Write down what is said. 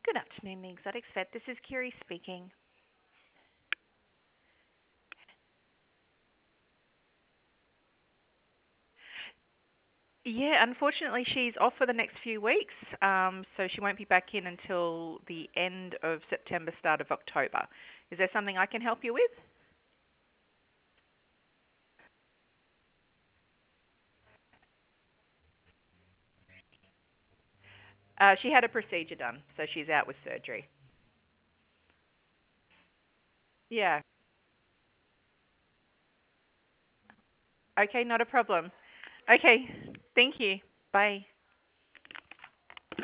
Good afternoon, the Exotics Vet. This is Kiri speaking. Yeah, unfortunately, she's off for the next few weeks, so she won't be back in until the end of September, start of October. Is there something I can help you with? She had a procedure done, so she's out with surgery. Yeah. Okay, not a problem. Okay, thank you. Bye.